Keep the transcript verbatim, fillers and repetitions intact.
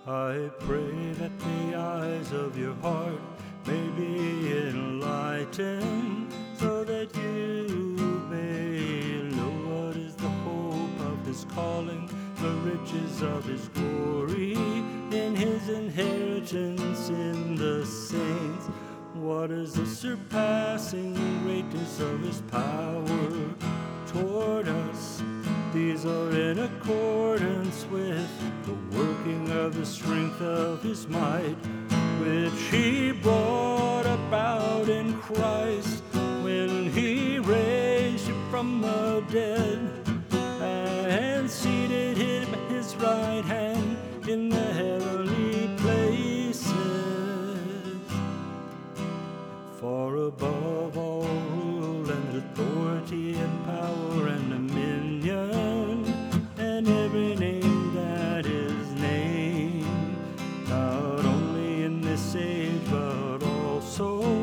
I pray that the eyes of your heart may be enlightened, so that you may know what is the hope of his calling, the riches of his glory, in his inheritance in the saints. What is the surpassing greatness of his power toward us? These are in accordance with the working of the strength of his might, which he brought about in Christ when he raised him from the dead and seated him at his right hand in the heavenly places. For above all rule and authority and power and dominion, and every name that is named, not only in this age but also